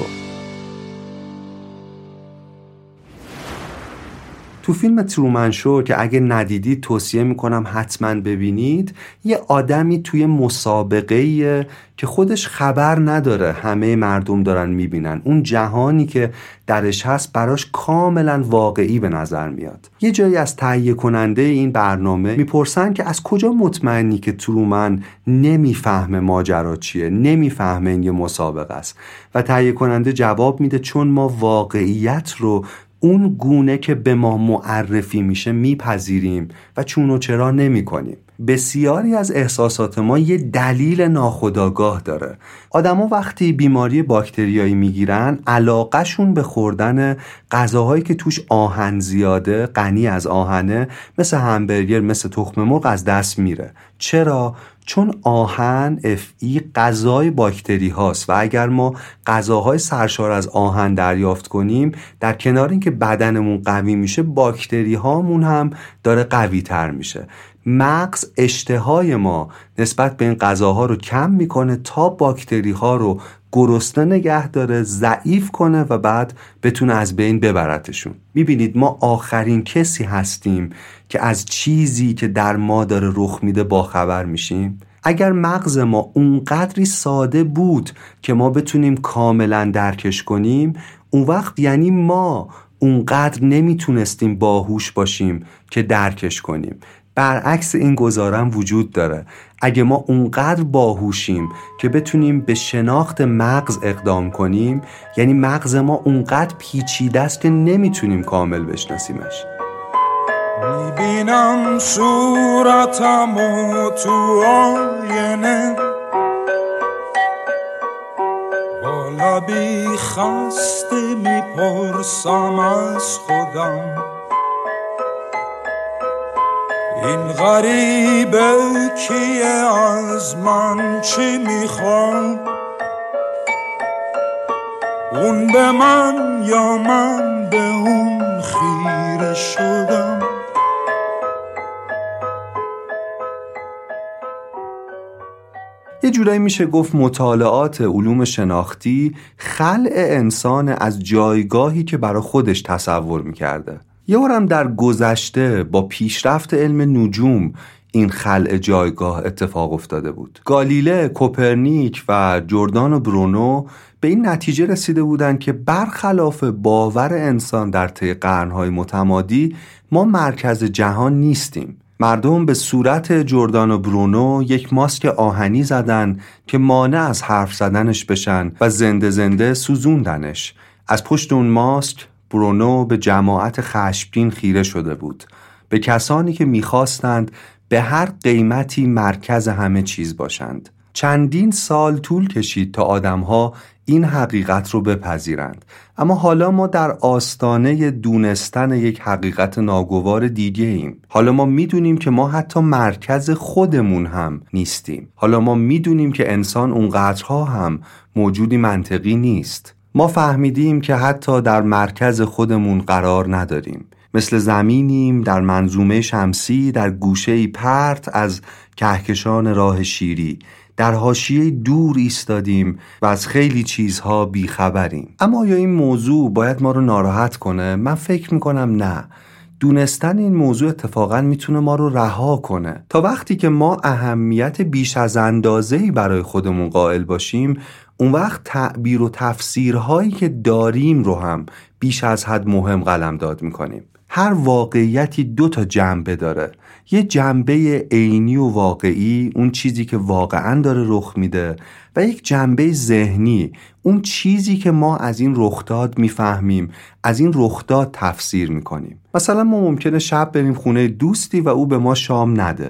تو فیلم ترومن شو که اگه ندیدید توصیه میکنم حتما ببینید، یه آدمی توی مسابقه‌ایه که خودش خبر نداره همه مردم دارن میبینن. اون جهانی که درش هست براش کاملا واقعی به نظر میاد. یه جایی از تهیه کننده این برنامه میپرسن که از کجا مطمئنی که ترومن نمیفهمه ماجرا چیه، نمیفهمه این یه مسابقه است؟ و تهیه کننده جواب میده چون ما واقعیت رو اون گونه که به ما معرفی میشه میپذیریم و چون و چرا نمی کنیم. بسیاری از احساسات ما یه دلیل ناخودآگاه داره. آدما وقتی بیماری باکتریایی میگیرن علاقهشون به خوردن غذاهایی که توش آهن زیاده، غنی از آهنه، مثل همبرگر، مثل تخم مرغ از دست میره. چرا؟ چون آهن Fe غذای باکتری هاست و اگر ما غذاهای سرشار از آهن دریافت کنیم، در کنار اینکه بدنمون قوی میشه، باکتری هامون هم داره قوی تر میشه. مغز اشتهای ما نسبت به این غذاها رو کم میکنه تا باکتری ها رو گرسنه نگه داره، ضعیف کنه و بعد بتونه از بین ببرتشون. میبینید ما آخرین کسی هستیم که از چیزی که در ما داره رخ میده باخبر میشیم. اگر مغز ما اونقدری ساده بود که ما بتونیم کاملا درکش کنیم، اون وقت یعنی ما اونقدر نمیتونستیم باهوش باشیم که درکش کنیم. برعکس این گزارم وجود داره. اگه ما اونقدر باهوشیم که بتونیم به شناخت مغز اقدام کنیم، یعنی مغز ما اونقدر پیچیده است که نمیتونیم کامل بشناسیمش. میبینم صورتمو تو آینه، با لبی خسته میپرسم از خودم، این غریبه کیه، از من چی میخواد؟ اون به من یا من به اون خیره شدم. یه جورایی میشه گفت مطالعات علوم شناختی خلق انسان از جایگاهی که برای خودش تصور میکرده. یه بارم در گذشته با پیشرفت علم نجوم این خلق جایگاه اتفاق افتاده بود. گالیله، کوپرنیک و جردانو برونو به این نتیجه رسیده بودند که برخلاف باور انسان در طی قرن‌های متمادی، ما مرکز جهان نیستیم. مردم به صورت جردانو برونو یک ماسک آهنی زدن که مانع از حرف زدنش بشن و زنده زنده سوزوندنش. از پشت اون ماسک برونو به جماعت خشمگین خیره شده بود، به کسانی که می‌خواستند به هر قیمتی مرکز همه چیز باشند. چندین سال طول کشید تا آدم‌ها این حقیقت رو بپذیرند، اما حالا ما در آستانه دونستن یک حقیقت ناگوار دیگه ایم. حالا ما میدونیم که ما حتی مرکز خودمون هم نیستیم. حالا ما میدونیم که انسان اونقدرها هم موجودی منطقی نیست. ما فهمیدیم که حتی در مرکز خودمون قرار نداریم. مثل زمینیم در منظومه شمسی، در گوشه‌ای پرت از کهکشان راه شیری. در حاشیه دور ایستادیم و از خیلی چیزها بیخبریم. اما آیا این موضوع باید ما رو ناراحت کنه؟ من فکر میکنم نه. دونستن این موضوع اتفاقا میتونه ما رو رها کنه. تا وقتی که ما اهمیت بیش از اندازه‌ای برای خودمون قائل باشیم، اون وقت تعبیر و تفسیرهایی که داریم رو هم بیش از حد مهم قلمداد میکنیم. هر واقعیتی 2 تا جنبه داره. یه جنبه عینی و واقعی، اون چیزی که واقعاً داره رخ میده، و یک جنبه ذهنی، اون چیزی که ما از این رخداد میفهمیم، از این رخداد تفسیر میکنیم. مثلا ما ممکنه شب بریم خونه دوستی و او به ما شام نده.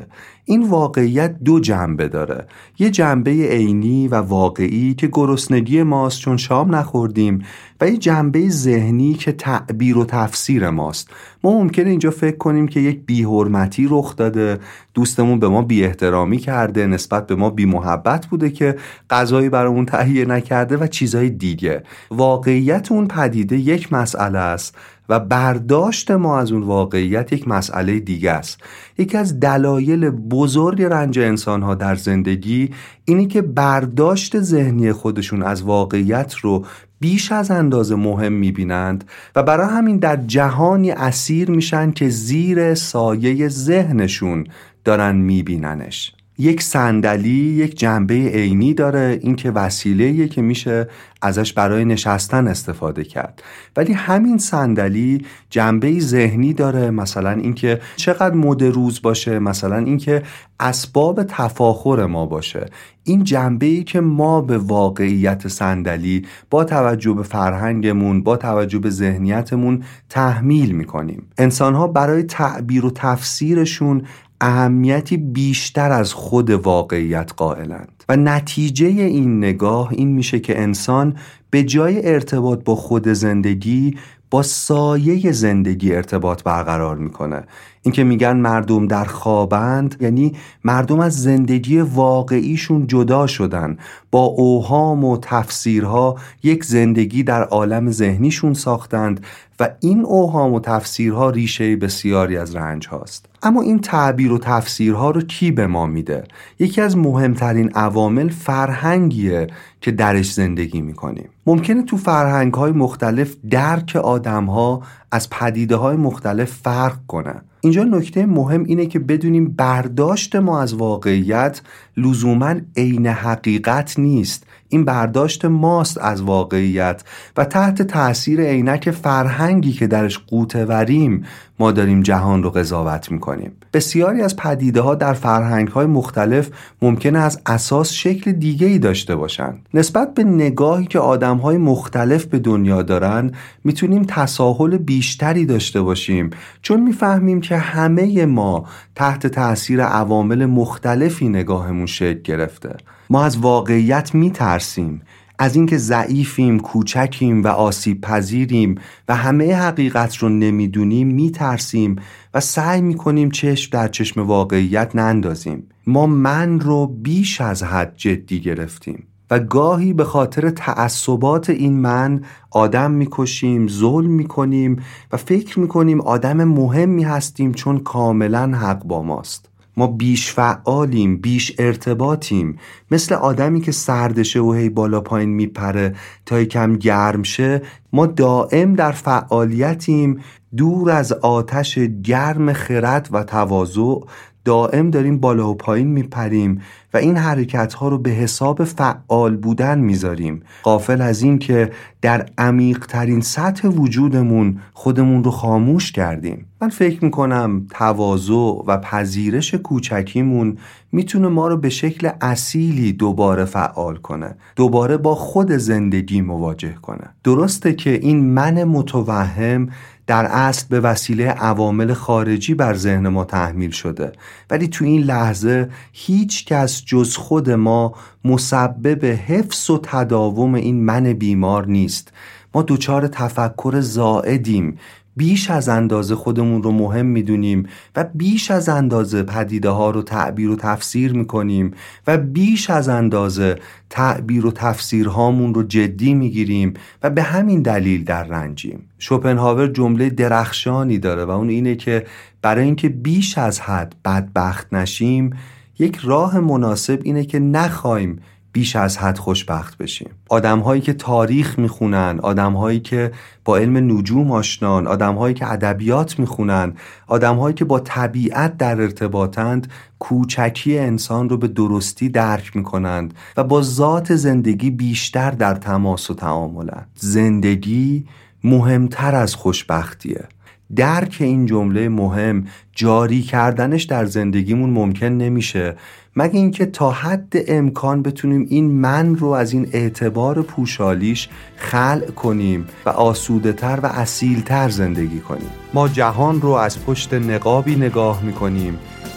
این واقعیت دو جنبه داره، یه جنبه عینی و واقعی که گرسنگی ماست چون شام نخوردیم و یه جنبه ذهنی که تعبیر و تفسیر ماست. ما ممکنه اینجا فکر کنیم که یک بی‌حرمتی رخ داده، دوستمون به ما بی احترامی کرده، نسبت به ما بی محبت بوده که غذایی برامون تهیه نکرده و چیزهای دیگه. واقعیت اون پدیده یک مسئله است و برداشت ما از اون واقعیت یک مسئله دیگه است. یکی از دلایل بزرگ رنج انسان‌ها در زندگی اینی که برداشت ذهنی خودشون از واقعیت رو بیش از اندازه مهم می‌بینند و برای همین در جهانی اسیر میشن که زیر سایه ذهنشون دارن می‌بیننش. یک صندلی یک جنبه عینی داره، این که وسیله‌ایه که میشه ازش برای نشستن استفاده کرد، ولی همین صندلی جنبه ذهنی داره، مثلا این که چقدر مد روز باشه، مثلا این که اسباب تفاخر ما باشه. این جنبه‌ای که ما به واقعیت صندلی با توجه به فرهنگمون، با توجه به ذهنیتمون تحمیل میکنیم. انسان‌ها برای تعبیر و تفسیرشون اهمیتی بیشتر از خود واقعیت قائلند و نتیجه این نگاه این میشه که انسان به جای ارتباط با خود زندگی با سایه زندگی ارتباط برقرار میکنه. این که میگن مردم در خوابند، یعنی مردم از زندگی واقعیشون جدا شدن، با اوهام و تفسیرها یک زندگی در عالم ذهنیشون ساختند و این اوهام و تفسیرها ریشه بسیاری از رنج هاست. اما این تعبیر و تفسیرها رو کی به ما میده؟ یکی از مهمترین عوامل فرهنگیه که درش زندگی میکنیم. ممکنه تو فرهنگ‌های مختلف درک آدم‌ها از پدیده‌های مختلف فرق کنه. اینجا نکته مهم اینه که بدونیم برداشت ما از واقعیت لزوماً عین حقیقت نیست. این برداشت ماست از واقعیت و تحت تأثیر عینک فرهنگی که درش غوطه وریم ما داریم جهان رو قضاوت میکنیم. بسیاری از پدیده ها در فرهنگ های مختلف ممکنه از اساس شکل دیگه‌ای داشته باشن. نسبت به نگاهی که آدم های مختلف به دنیا دارن میتونیم تساهل بیشتری داشته باشیم، چون میفهمیم که همه ما تحت تأثیر عوامل مختلفی نگاهمون شکل گرفته. ما از واقعیت میترسیم، از اینکه ضعیفیم، کوچکیم و آسیب پذیریم و همه حقیقت رو نمیدونیم میترسیم و سعی میکنیم چشم در چشم واقعیت نندازیم. ما من رو بیش از حد جدی گرفتیم و گاهی به خاطر تعصبات این من آدم میکشیم، ظلم میکنیم و فکر میکنیم آدم مهمی هستیم چون کاملا حق با ماست. ما بیش فعالیم، بیش ارتباطیم، مثل آدمی که سردشه و هی بالا پایین میپره تا یکم گرم شه. ما دائم در فعالیتیم، دور از آتش گرم خرد و تواضع دائم داریم بالا و پایین میپریم و این حرکت ها رو به حساب فعال بودن میذاریم، غافل از این که در عمیق ترین سطح وجودمون خودمون رو خاموش کردیم. من فکر میکنم تواضع و پذیرش کوچکیمون میتونه ما رو به شکل اصیلی دوباره فعال کنه، دوباره با خود زندگی مواجه کنه. درسته که این من متوهم در اصل به وسیله عوامل خارجی بر ذهن ما تحمیل شده، ولی تو این لحظه هیچ کس جز خود ما مسبب حفظ و تداوم این من بیمار نیست. ما دچار تفکر زائدیم، بیش از اندازه خودمون رو مهم میدونیم و بیش از اندازه پدیده ها رو تعبیر و تفسیر میکنیم و بیش از اندازه تعبیر و تفسیرهامون رو جدی میگیریم و به همین دلیل در رنجیم. شوپنهاور جمله درخشانی داره و اون اینه که برای اینکه بیش از حد بدبخت نشیم، یک راه مناسب اینه که نخوایم بیش از حد خوشبخت بشیم. آدم‌هایی که تاریخ میخونن، آدم‌هایی که با علم نجوم آشنان، آدم‌هایی که ادبیات میخونن، آدم‌هایی که با طبیعت در ارتباطند، کوچکی انسان رو به درستی درک میکنند و با ذات زندگی بیشتر در تماس و تعاملند. زندگی مهمتر از خوشبختیه. درک این جمله مهم، جاری کردنش در زندگیمون ممکن نمیشه مگه اینکه تا حد امکان بتونیم این من رو از این اعتبار پوشالیش خلع کنیم و آسوده تر و اصیل تر زندگی کنیم. ما جهان رو از پشت نقابی نگاه میکنیم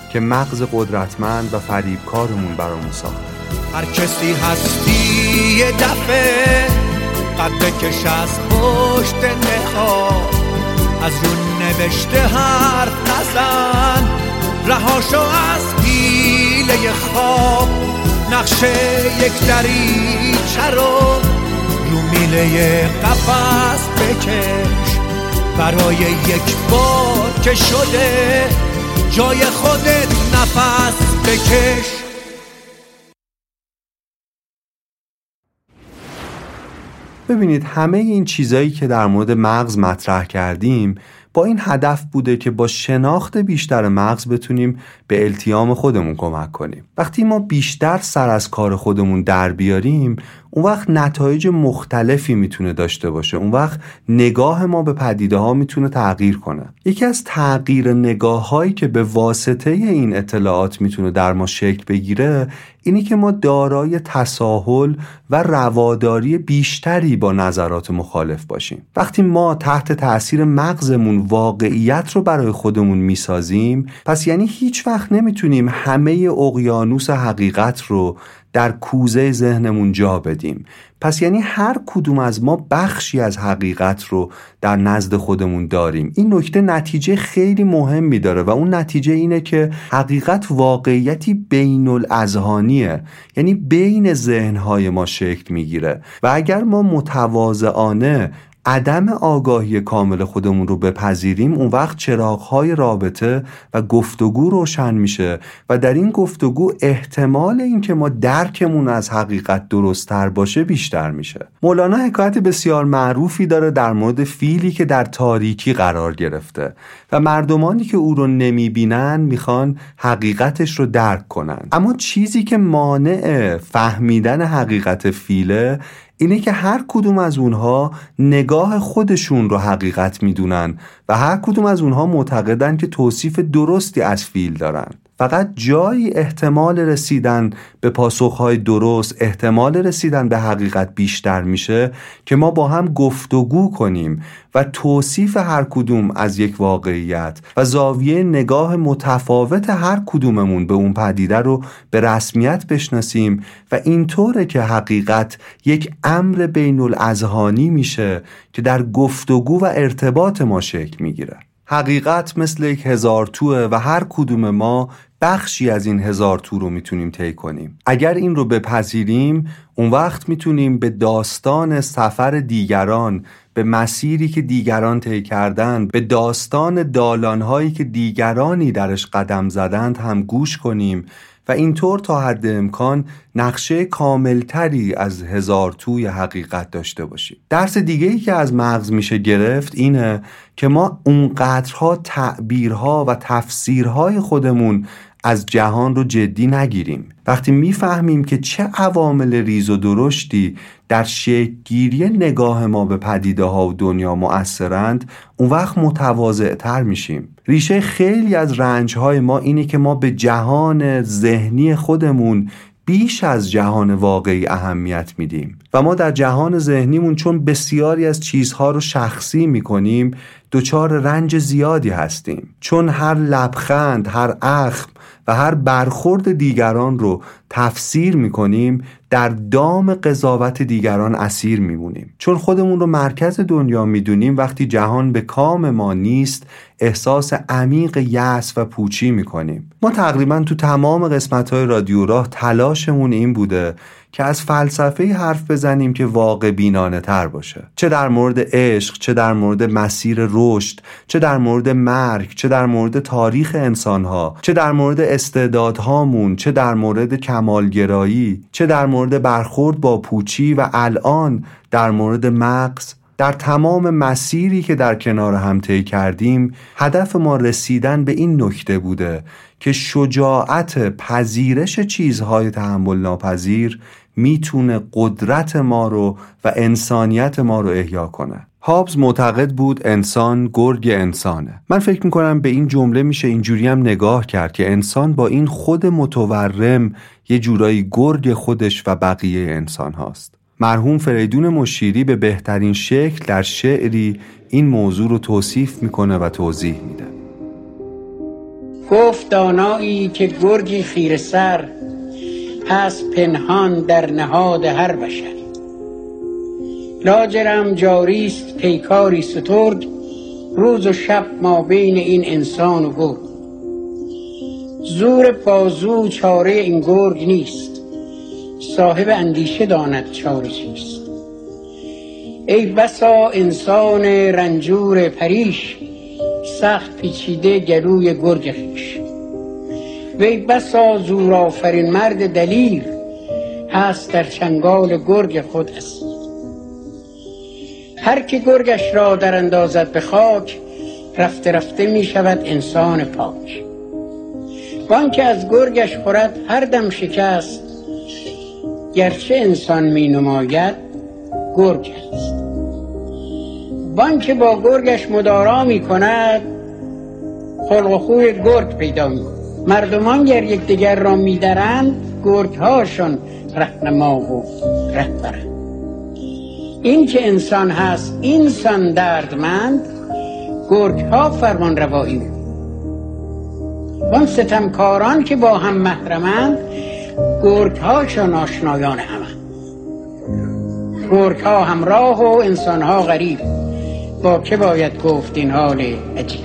که مغز قدرتمند و فریبکارمون برامون ساخته. هر کسی هستی یه دفعه قد بکش از پشت نخواه، از رو نوشته حرف نزن، رهاشو از حیله خواب، نقشه یک دریچه رو میله قفس بکش، برای یک بار که شده جای خودت نفس بکش. ببینید همه این چیزایی که در مورد مغز مطرح کردیم با این هدف بوده که با شناخت بیشتر مغز بتونیم به التیام خودمون کمک کنیم. وقتی ما بیشتر سر از کار خودمون در بیاریم، اون وقت نتایج مختلفی میتونه داشته باشه. اون وقت نگاه ما به پدیده ها میتونه تغییر کنه. یکی از تغییر نگاه هایی که به واسطه این اطلاعات میتونه در ما شکل بگیره اینی که ما دارای تساهل و رواداری بیشتری با نظرات مخالف باشیم. وقتی ما تحت تأثیر مغزمون واقعیت رو برای خودمون میسازیم، پس یعنی هیچ وقت نمیتونیم همه اقیانوس حقیقت رو در کوزه ذهنمون جا بدیم. پس یعنی هر کدوم از ما بخشی از حقیقت رو در نزد خودمون داریم. این نکته نتیجه خیلی مهمی داره و اون نتیجه اینه که حقیقت واقعیتی بین الاذهانیه، یعنی بین ذهنهای ما شکل میگیره و اگر ما متواضعانه عدم آگاهی کامل خودمون رو بپذیریم، اون وقت چراغ‌های رابطه و گفتگو روشن میشه و در این گفتگو احتمال این که ما درکمون از حقیقت درست‌تر باشه بیشتر میشه. مولانا حکایت بسیار معروفی داره در مورد فیلی که در تاریکی قرار گرفته و مردمانی که او رو نمیبینن میخوان حقیقتش رو درک کنن، اما چیزی که مانع فهمیدن حقیقت فیله اینه که هر کدوم از اونها نگاه خودشون رو حقیقت میدونن و هر کدوم از اونها معتقدن که توصیف درستی از فیل دارن. فقط جایی احتمال رسیدن به پاسخهای درست، احتمال رسیدن به حقیقت بیشتر میشه که ما با هم گفتگو کنیم و توصیف هر کدوم از یک واقعیت و زاویه نگاه متفاوت هر کدوممون به اون پدیده رو به رسمیت بشناسیم و اینطوره که حقیقت یک امر بین الاذهانی میشه که در گفتگو و ارتباط ما شکل میگیره. حقیقت مثل یک هزار توه و هر کدوم ما بخشی از این هزار تو رو میتونیم طی کنیم. اگر این رو بپذیریم، اون وقت میتونیم به داستان سفر دیگران، به مسیری که دیگران طی کردن، به داستان دالانهایی که دیگرانی درش قدم زدند هم گوش کنیم و اینطور تا حد امکان نقشه کاملتری از هزار توی حقیقت داشته باشیم. درس دیگه‌ای که از مغز میشه گرفت اینه که ما اونقدرها تعبیرها و تفسیرهای خودمون از جهان رو جدی نگیریم. وقتی میفهمیم که چه عوامل ریز و درشتی در شکل‌گیری نگاه ما به پدیده ها و دنیا مؤثرند، اون وقت متواضع‌تر میشیم. ریشه خیلی از رنج‌های ما اینه که ما به جهان ذهنی خودمون بیش از جهان واقعی اهمیت میدیم و ما در جهان ذهنیمون چون بسیاری از چیزها رو شخصی میکنیم دچار رنج زیادی هستیم، چون هر لبخند، هر اخم و هر برخورد دیگران رو تفسیر میکنیم در دام قضاوت دیگران اسیر میمونیم. چون خودمون رو مرکز دنیا میدونیم، وقتی جهان به کام ما نیست احساس عمیق یأس و پوچی میکنیم. ما تقریبا تو تمام قسمت‌های رادیو راه تلاشمون این بوده که از فلسفه حرف بزنیم که واقع بینانه تر باشه، چه در مورد عشق، چه در مورد مسیر رشد، چه در مورد مرگ، چه در مورد تاریخ انسانها، چه در مورد استعدادهامون، چه در مورد کمالگرایی، چه در مورد برخورد با پوچی و الان در مورد مغز. در تمام مسیری که در کنار هم طی کردیم هدف ما رسیدن به این نکته بوده که شجاعت پذیرش چیزهای تحمل ناپذیر میتونه قدرت ما رو و انسانیت ما رو احیا کنه. هابز معتقد بود انسان گرگ انسانه. من فکر میکنم به این جمله میشه اینجوری هم نگاه کرد که انسان با این خود متورم یه جورایی گرگ خودش و بقیه انسان هاست. مرحوم فریدون مشیری به بهترین شکل در شعری این موضوع رو توصیف میکنه و توضیح میده. گفت دانایی که گرگی خیره سر هست پنهان در نهاد هر بشر. لاجرم جاریست پیکاری سترگ، روز و شب ما بین این انسان و گرگ. زور بازو چاره این گرگ نیست، صاحب اندیشه داند چاره چیست. ای بسا انسان رنجور پریش، سخت پیچیده گلوی گرگ خویش. وی بسا زور آفرین مرد دلیر، هست در چنگال گرگ خود اسیر. هر که گرگش را در اندازد به خاک، رفته رفته می شود انسان پاک. وان که از گرگش خورد هر دم شکست، گرچه انسان می نماید گرگ است. وان که با گرگش مدارا می کند، خلق و خوی گرگ پیدا می کند. مردمان گر یکدیگر را می درند، گرگ هاشون رهنما و رهبرند. این که انسان هست اینسان دردمند، گرگ ها فرمان روایی می کند. وان ستمکاران که با هم محرمند، گرگ هاشون آشنایان همند. گرگ ها همراه و انسان ها غریب، با که باید گفت این حال عجیب.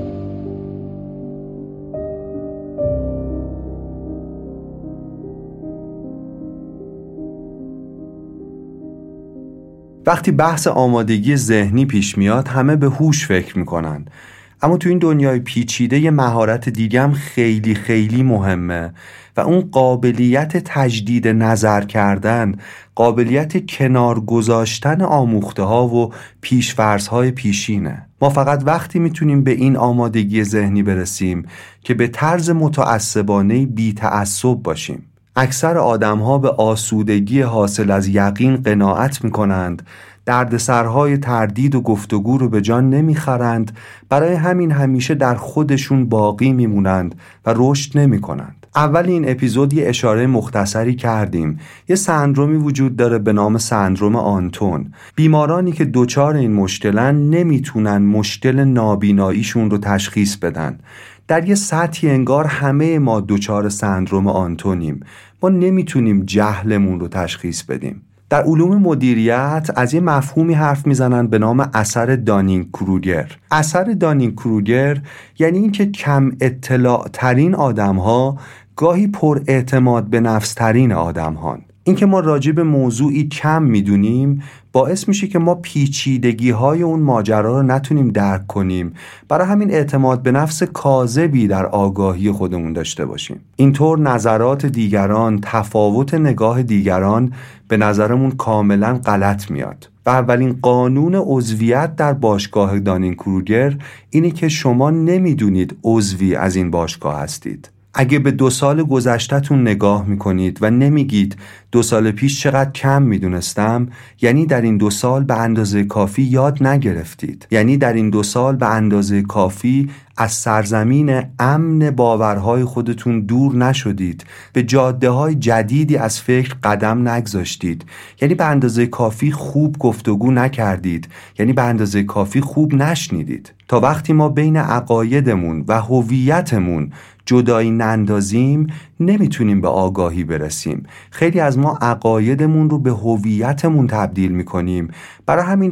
وقتی بحث آمادگی ذهنی پیش میاد همه به هوش فکر میکنن، اما تو این دنیای پیچیده یه مهارت دیگه هم خیلی خیلی مهمه و اون قابلیت تجدید نظر کردن، قابلیت کنار گذاشتن آموخته ها و پیش‌فرض های پیشینه. ما فقط وقتی میتونیم به این آمادگی ذهنی برسیم که به طرز متعصبانه بی تعصب باشیم. اکثر آدم‌ها به آسودگی حاصل از یقین قناعت می‌کنند، دردسرهای تردید و گفتگو رو به جان نمی‌خرند، برای همین همیشه در خودشون باقی میمونند و رشد نمی‌کنند. اول این اپیزود یه اشاره مختصری کردیم. یه سندرومی وجود داره به نام سندروم آنتون. بیمارانی که دچار این مشکلن نمیتونن مشکل نابیناییشون رو تشخیص بدن. در یه سطحی انگار همه ما دچار سندروم آنتونیم. ما نمیتونیم جهلمون رو تشخیص بدیم. در علوم مدیریت از یه مفهومی حرف میزنن به نام اثر دانینگ کروگر. اثر دانینگ کروگر یعنی اینکه کم اطلاع ترین آدم ها گاهی پر اعتماد به نفس ترین آدم هان. اینکه ما راجع به موضوعی کم میدونیم باعث میشه که ما پیچیدگی های اون ماجرا رو نتونیم درک کنیم، برای همین اعتماد به نفس کاذبی در آگاهی خودمون داشته باشیم. اینطور نظرات دیگران، تفاوت نگاه دیگران به نظرمون کاملا غلط میاد. و اولین قانون عضویت در باشگاه دانینگ کروگر اینه که شما نمیدونید عضوی از این باشگاه هستید. اگه به 2 سال گذشته‌تون نگاه میکنید و نمیگید 2 سال پیش چقدر کم میدونستم، یعنی در این 2 سال به اندازه کافی یاد نگرفتید. یعنی در این 2 سال به اندازه کافی از سرزمین امن باورهای خودتون دور نشدید، به جاده‌های جدیدی از فکر قدم نگذاشتید. یعنی به اندازه کافی خوب گفتگو نکردید، یعنی به اندازه کافی خوب نشنیدید. تا وقتی ما بین عقایدمون و هویتمون جدایی نندازیم نمیتونیم به آگاهی برسیم. خیلی از ما عقایدمون رو به هویتمون تبدیل میکنیم. برای همین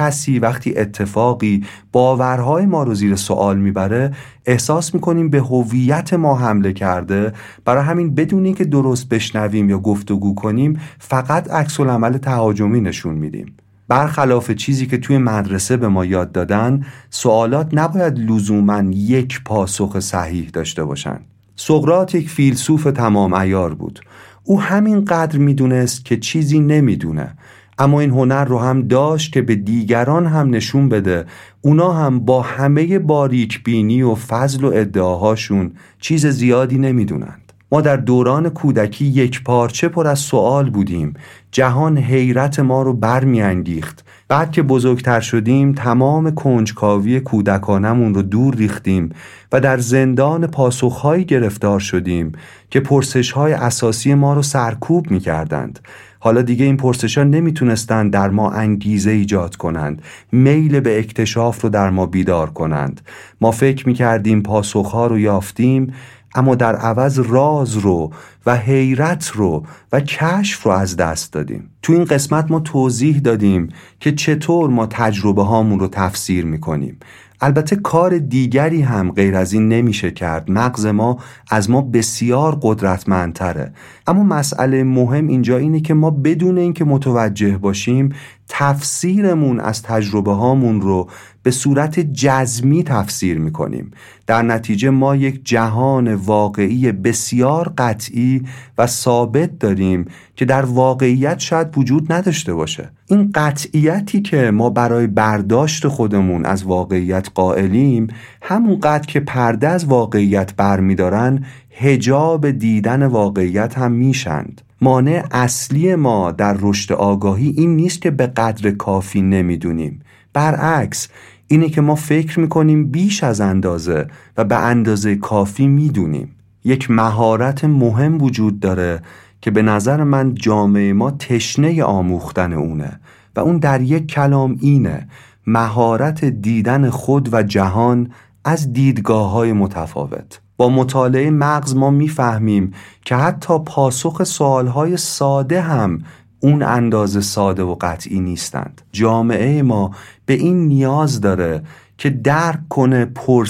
وقتی اتفاقی باورهای ما رو زیر سوال میبره احساس میکنیم به هویت ما حمله کرده. برای همین بدون اینکه درست بشنویم یا گفتگو کنیم فقط عکس العمل تهاجمی نشون میدیم. برخلاف چیزی که توی مدرسه به ما یاد دادن، سوالات نباید لزوماً یک پاسخ صحیح داشته باشن. سقراط یک فیلسوف تمام عیار بود. او همین قدر میدونست که چیزی نمیدونه، اما این هنر رو هم داشت که به دیگران هم نشون بده اونا هم با همه باریک بینی و فضل و ادعاهاشون چیز زیادی نمیدونند. ما در دوران کودکی یک پارچه پر از سوال بودیم. جهان حیرت ما رو برمی‌انگیخت. بعد که بزرگتر شدیم تمام کنجکاوی کودکانمون رو دور ریختیم و در زندان پاسخهایی گرفتار شدیم که پرسش‌های اساسی ما رو سرکوب می‌کردند. حالا دیگه این پرسش‌ها نمیتونستن در ما انگیزه ایجاد کنند، میل به اکتشاف رو در ما بیدار کنند. ما فکر میکردیم پاسخ‌ها رو یافتیم، اما در عوض راز رو و حیرت رو و کشف رو از دست دادیم. تو این قسمت ما توضیح دادیم که چطور ما تجربه هامون رو تفسیر میکنیم. البته کار دیگری هم غیر از این نمیشه کرد. مغز ما از ما بسیار قدرتمندتره. اما مسئله مهم اینجا اینه که ما بدون اینکه متوجه باشیم تفسیرمون از تجربه هامون رو به صورت جزمی تفسیر میکنیم. در نتیجه ما یک جهان واقعی بسیار قطعی و ثابت داریم که در واقعیت شاید وجود نداشته باشه. این قطعیتی که ما برای برداشت خودمون از واقعیت قائلیم، همونقدر که پرده از واقعیت برمیدارن، حجاب دیدن واقعیت هم میشند. مانع اصلی ما در رشد آگاهی این نیست که به قدر کافی نمیدونیم. برعکس، اینه که ما فکر میکنیم بیش از اندازه و به اندازه کافی میدونیم. یک مهارت مهم وجود داره که به نظر من جامعه ما تشنه آموختن اونه و اون در یک کلام اینه: مهارت دیدن خود و جهان از دیدگاه‌های متفاوت. با مطالعه مغز ما میفهمیم که حتی پاسخ سوالهای ساده هم اون اندازه ساده و قطعی نیستند. جامعه ما به این نیاز داره که درک کنه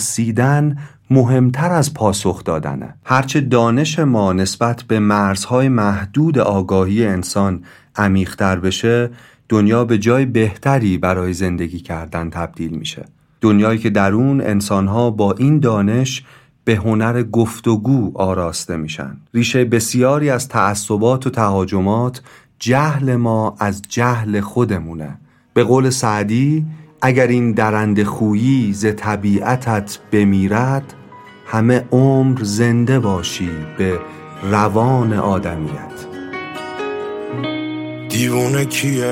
پرسیدن مهمتر از پاسخ دادنه. هرچه دانش ما نسبت به مرزهای محدود آگاهی انسان عمیق‌تر بشه، دنیا به جای بهتری برای زندگی کردن تبدیل میشه. دنیایی که در اون انسانها با این دانش به هنر گفتگو آراسته میشن. ریشه بسیاری از تعصبات و تهاجمات جهل ما از جهل خودمونه. به قول سعدی: اگر این درنده خویی ز طبیعتت بمیرد، همه عمر زنده باشی به روان آدمیت. دیوونه کیه؟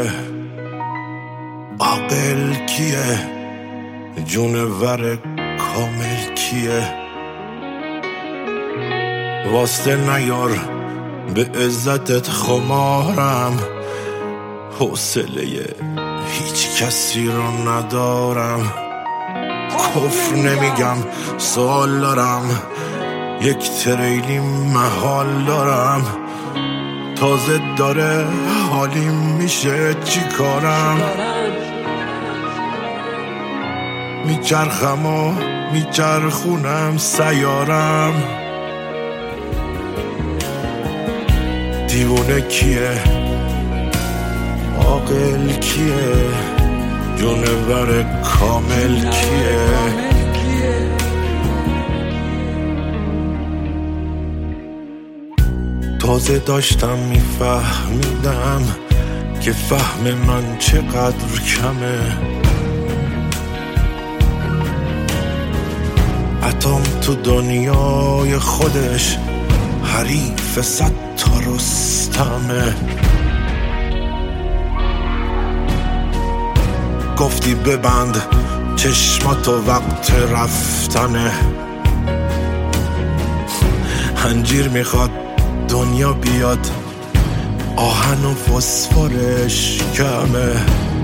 عاقل کیه؟ جونور کامل کیه؟ واسطه نیار به عزتت خمارم، حوصله هیچ کسی رو ندارم. کفر نمیگم، سوال دارم، یک تریلی محال دارم. تازه داره حالیم میشه چی کارم؟ میچرخم و میچرخونم سیارم. دیوونه کیه؟ عاقل کیه؟ جونور کامل کیه؟ تازه داشتم میفهمیدم که فهم من چقدر کمه. اتم تو دنیای خودش حریف 100 تا رستمه. گفتی ببند چشماتو وقت رفتنه. انجیر میخواد دنیا بیاد، آهن و فسفرش کمه.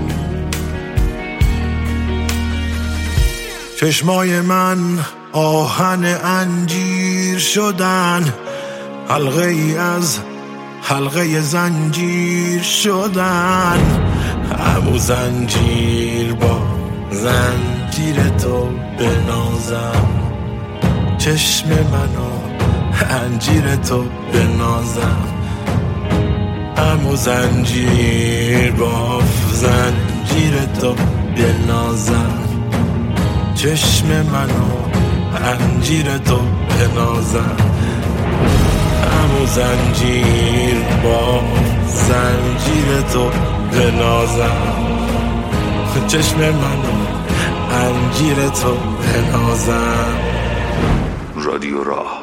چشمای من آهن انجیر شدن، حلقه ای از حلقه زنجیر شدن. همو زنجیر با زنجیر تو بنازم، چشم منو انجیر تو بنازم. همو زنجیر با زنجیر تو بنازم، چشم منو انجیر تو بنازم. همو زنجیر با زنجیر تو بنازم، چشم منو انجیر تو بنازم. رادیو راه.